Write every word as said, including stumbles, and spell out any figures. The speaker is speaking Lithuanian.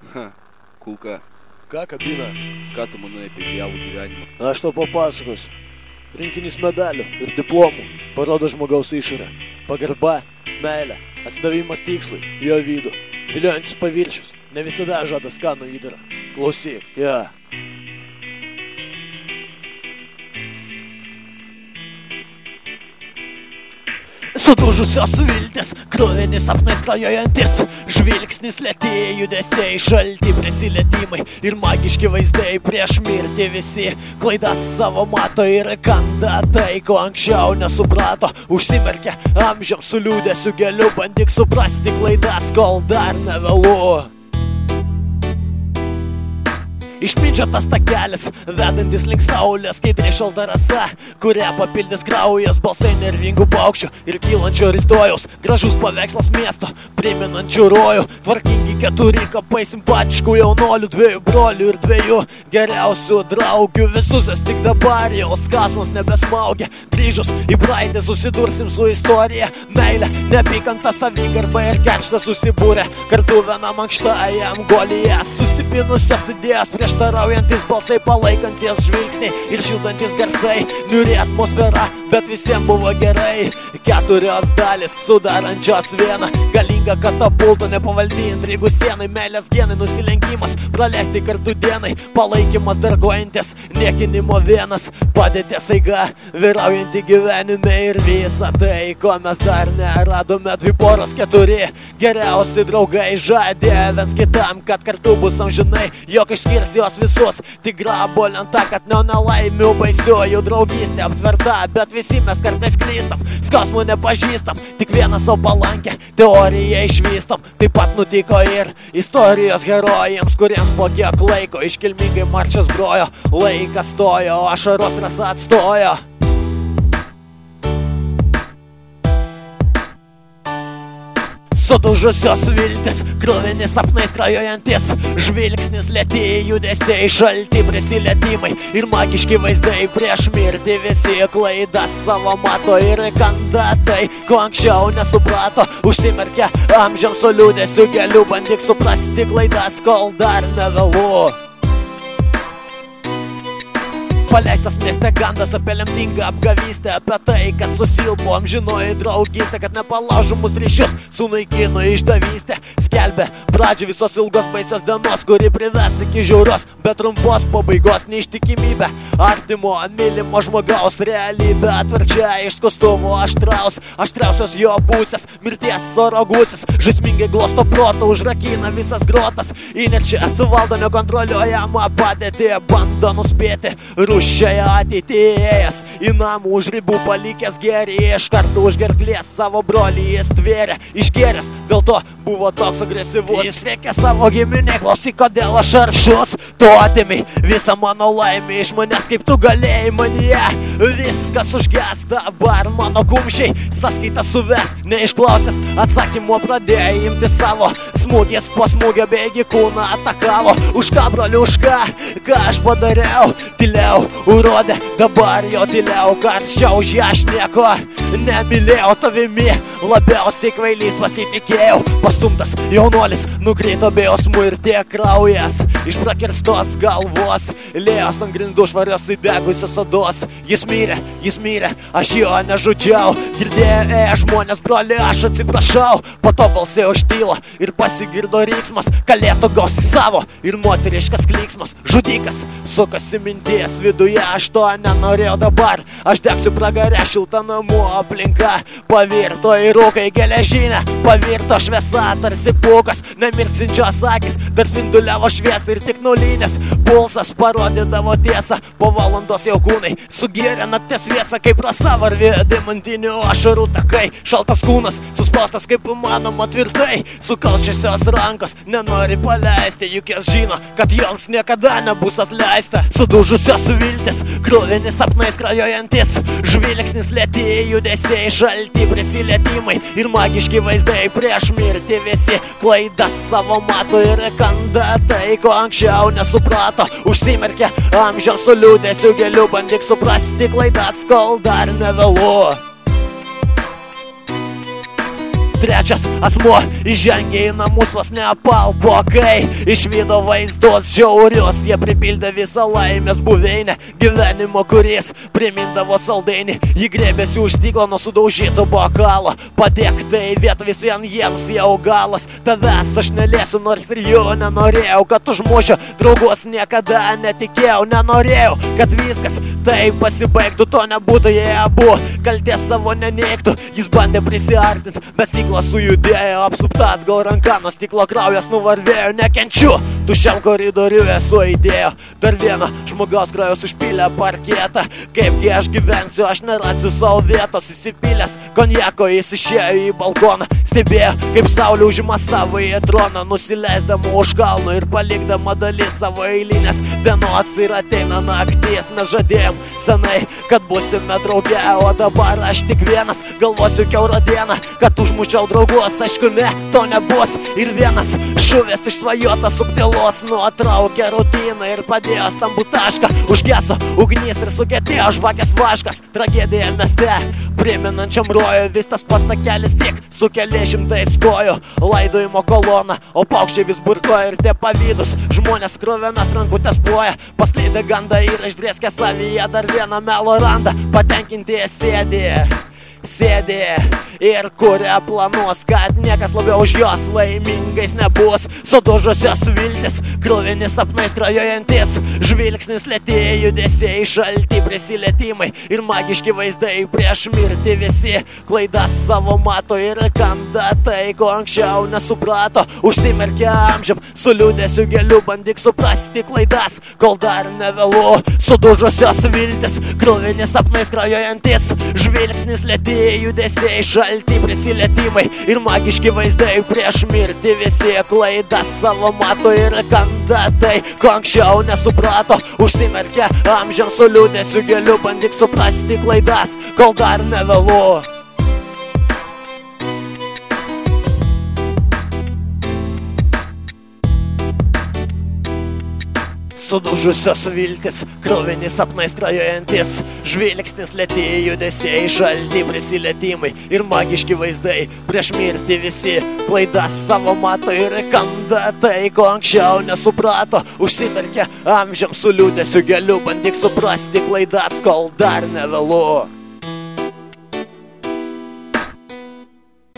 Ha, kulka. Ką kabina? Ką tu manai apie idealų gyvenimą? Aš tau papasakosiu. Rinkinys medalių ir diplomų parodo žmogaus išorę. Pagarba, meilė, atsidavimas tikslui, jo vidų. Viliojantis paviršius ne visada žada skanų įdarą. Klausyk, ja. Sudužusios viltis, kruvini sapnai skrajojantis, žvilgsnis lėtėja, judesiai, šalti prisilietimai ir magiški vaizdai prieš mirtį visi. Klaidas savo mato ir kanda tai, ko anksčiau nesuprato. Užsimerkia amžiam su liūdėsiu geliu, bandyk suprasti klaidas, kol dar nevėlu. Išpindžiotas takelis, vedantis link saulės, skaidri šalta rasa, kurią papildys kraujas, balsai nervingų paukščių ir kylančio rytojaus. Gražus paveikslas miesto, priminančių rojų, tvarkingi keturi kapai simpatiškų jaunolių, dviejų brolių ir dviejų geriausių draugių. Visus jas tik dabar jau skausmas nebesmaugia, grįžus į praeitį susidursim su istorija. Meilė, neapykanta, savigarba ir kerštas susibūrė kartu vienam ankštajam golyje. Susipinusios idėjos, prieštaraujantis balsai, palaikantis žvilgsniai ir šildantis garsai. Niuri atmosfera, bet visiems buvo gerai. Keturios dalis sudarančios vieną galingą katapultą, nepavaldy intrigų sienai, meilės genai, nusilenkimas, praleisti kartu dienai, palaikymas darguojantis, niekinimo vienas, padėties eiga, vyraujanti gyvenime ir visa tai, ko mes dar neradome. Dvi poros keturi geriausi draugai žadė viens kitam, kad kartu bus amžinai, jog išskirs jos visus. Tik grabo lenta, kad ne nelaimių baisiojų draugystė aptverta, bet visi mes kartais klystam, skausmų nepažįstam, tik vieną savo palankę teoriją išvystam. Taip pat nutiko ir istorijos herojams, kuriems po kiek laiko iškilmingai marčias grojo, laikas stojo, ašaros rasa atstojo. Sudužusios viltis, kruvini sapnai skrajojantis, žvilgsnis lėtėja, judesiai, šalti prisilietimai ir magiški vaizdai prieš mirtį visi. Klaidas savo mato ir kanda tai, ko anksčiau nesuprato. Užsimerkia amžiam su liūdėsiu geliu, bandyk suprasti klaidas, kol dar nevėlu. Paleistas mieste gandas apie lemtingą apgavystę, apie tai, kad susilpo amžinoji draugystė, kad nepalaužomus ryšius sunaikino išdavystė. Skelbė pradžią visos ilgos baisios dienos, kuri prives iki žiaurios, bet trumpos pabaigos. Neištikimybė artimo, mylimo žmogaus realybė atverčia iš kostiumų aštraus, aštriausios jo pusės, mirties oro gūsis, žaismingai glosto protą, užrakina visas grotas, įnešia suvaldo nekontroliuojamą padėtį, bando nuspėti rūščiąją ateitėjęs, į namų už ribų palikęs gėrį, iš karto už gerklės savo brolį jis tvėrė, išgėręs, dėl to buvo toks agresyvus. Jis reikia savo giminė, klausyk, kodėl aš aršus, tu atimi visą mano laimę iš manęs, kaip tu galėjai manyje. Viskas užges dabar mano kumščiai, sąskaitą suves, neišklausęs atsakymo pradėjo imti savo smūgės, po smūgio bėgi kūną atakavo. Už ką, broli, už ką, ką aš padariau, tyliau urodė, dabar jo tyliau, karščiau už ją aš nieko nemylėjau, tavimi labiausiai kvailys pasitikėjau. Pastumtas jaunuolis nukrito be jausmų ir tiek kraujas iš prakirstos galvos lėjos ant grindų švarios įdegusios odos. Jis mirė, jis mirė, aš jo nežudžiau. Girdėjo ėjo žmonės, broli, aš atsiprašau. Po to balsai užtylo ir pasigirdo ryksmas, kalėtų gausi savo ir moteriškas klyksmas. Žudikas sukasi minties viduje, aš to nenorėjau dabar. Aš degsiu pragarę, šilta namų aplinka pavirto į rūką, į geležinę pavirto šviesa, tarsi pūkas, nemirksinčios akis, dar spinduliavo šviesą ir tik nulinės pulsas parodydavo tiesą. Po valandos jau kūnai sugėrė nakties viesą, kaip rasa varvė demantinių ašarų takai. Šaltas kūnas suspaustas kaip įmanoma tvirtai, sukalčiusios rankos nenori paleisti, juk jas žino, kad joms niekada nebus atleista. Sudužusios viltis, kruvini sapnai skrajojantis, žvilgsnis lėtėja, judesiai, šalti prisilietimai ir magiški vaizdai prieš mirtį visi. Klaidas savo mato ir kanda tai, ko anksčiau nesuprato. Užsimerkia amžiam su liūdėsiu geliu, bandyk suprasti klaidas, kol dar nevėlu. trečias asmuo įžengė į namus vos neapalpo, kai išvydo vaizdus žiaurius. Jie pripildė visą laimės buveinę gyvenimo, kuris primindavo saldainį. Jį grėbėsi už stiklo nuo sudaužyto bokalo. Padėk tai vietą, vis vien jiems jau galas. Tavęs aš nelėsiu, nors ir jų nenorėjau, kad užmušiu draugus, niekada netikėjau. Nenorėjau, kad viskas taip pasibaigtų, to nebūtų, jie abu kaltės savo neneigtų. Jis bandė prisiartinti, bet stiklas sujudėjo, apsupta atgal ranka, nuo stiklo kraujas nuvarvėjo. Nekenčiu, tuščiam koridoriu esu įdėjo dar vieną žmogaus kraujas užpylė parketą. Kaipgi aš gyvensiu, aš nerasiu savo vietos. Įsipylęs konjako jis išėjo į balkoną, stebėjo, kaip saulė užima savo į troną, nusileisdama už kalno ir palikdama dalis savo eilinės dienos. Ir ateina naktis, mes žadėjom senai, kad būsime drauge, o dabar aš tik vienas galvosiu kiaurą dieną, kad užmušiau draugus. Aišku, ne, to nebus. Ir vienas žuvęs išsvajotas subtilos nuotraukė rutiną ir padėjo stambų tašką. Užgeso ugnis ir sugetėjo žvakės vaškas. Tragedija mieste, priminančiam rojų, vis tas pats takelis, tik su keliais šimtais kojų. Laidojimo kolona, o paukščiai vis burkoja ir tie pavydus žmonės kruvinas rankutės ploja. Paskleidę gandą ir išdrėskę savyje dar vieną melo randą. Patenkinti sėdė Sėdė ir kuria planus, kad niekas labiau už jos laimingais nebus. Sudužusios viltis, kruvini sapnai skrajojantis, žvilgsnis lėtėja, judesiai, šalti prisilietimai ir magiški vaizdai prieš mirtį. Visi klaidas savo mato ir kanda tai, ko anksčiau nesuprato. Užsimerkia amžiam su liūdėsiu gėliu, bandyk suprasti klaidas, kol dar nevėlu. Sudužusios viltis, kruvini sapnai skrajojantis, žvilgsnis lėtėja, judesiai, šalti prisilietimai ir magiški vaizdai prieš mirtį. Visi klaidas savo mato ir kanda tai, ko anksčiau nesuprato. Užsimerkia amžiam su liūdėsiu gėliu, bandyk suprasti klaidas, kol dar nevėlu. Sudužusios viltis, kruvini sapnai skrajojantis, žvilgsnis lėtėja, judesiai, šalti prisilietimai ir magiški vaizdai prieš mirtį. Visi klaidas savo mato ir kanda tai, ko anksčiau nesuprato. Užsimerkia amžiam su liūdėsiu gėliu, bandyk suprasti klaidas, kol dar nevėlu.